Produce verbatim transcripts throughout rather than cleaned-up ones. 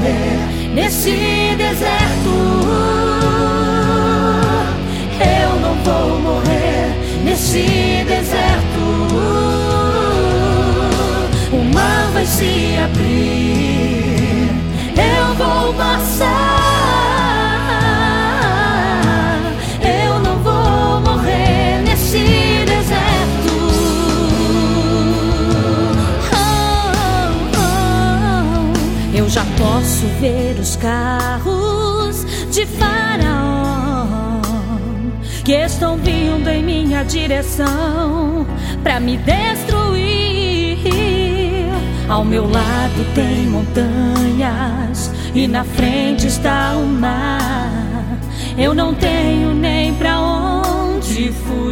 morrer nesse deserto. Eu não vou morrer nesse deserto. O mar vai se abrir, eu vou passar. Eu não vou morrer nesse deserto. Oh, oh, oh. Eu já posso ver os carros de Faraó que estão vindo em minha direção pra me destruir. Ao meu lado tem montanhas e na frente está o mar. Eu não tenho nem pra onde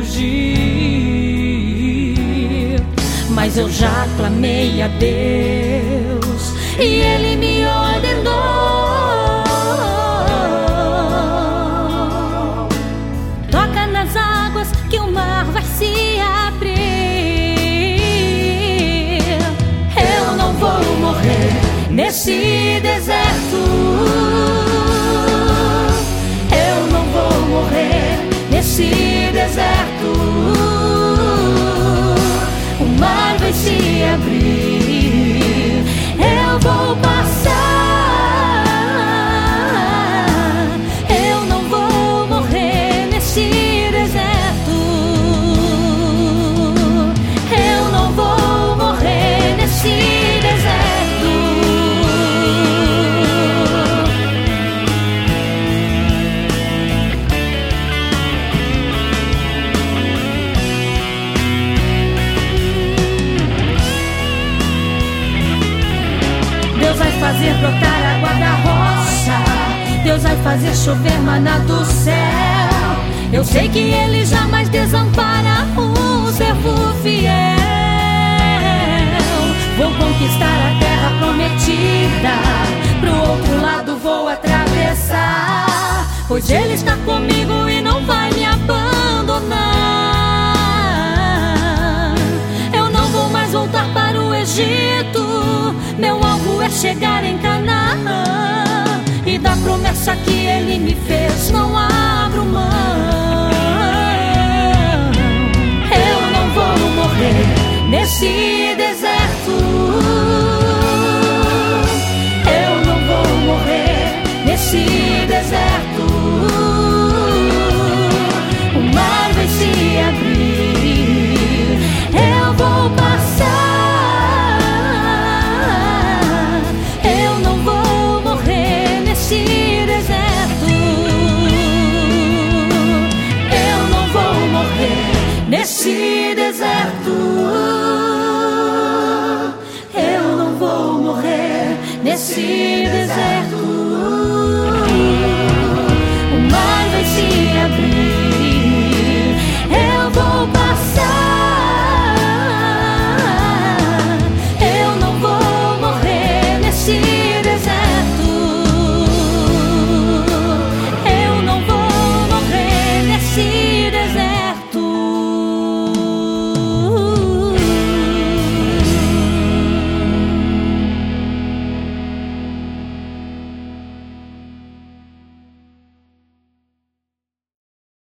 fugir, mas eu já clamei a Deus e Ele me ordenou: toca nas águas que o mar vai se abrir. Eu não vou morrer nesse deserto. Eu não vou morrer nesse deserto. O mar vai se abrir, eu vou passar. Eu não vou morrer nesse deserto. Eu não vou morrer nesse deserto. Deus vai fazer brotar água da rocha, Deus vai fazer chover maná do céu. Eu sei que Ele jamais desampara um servo fiel. Vou conquistar a terra prometida, pro outro lado vou atravessar, pois Ele está comigo e não vai me abandonar. Eu não vou mais voltar para o Egito, meu alvo é chegar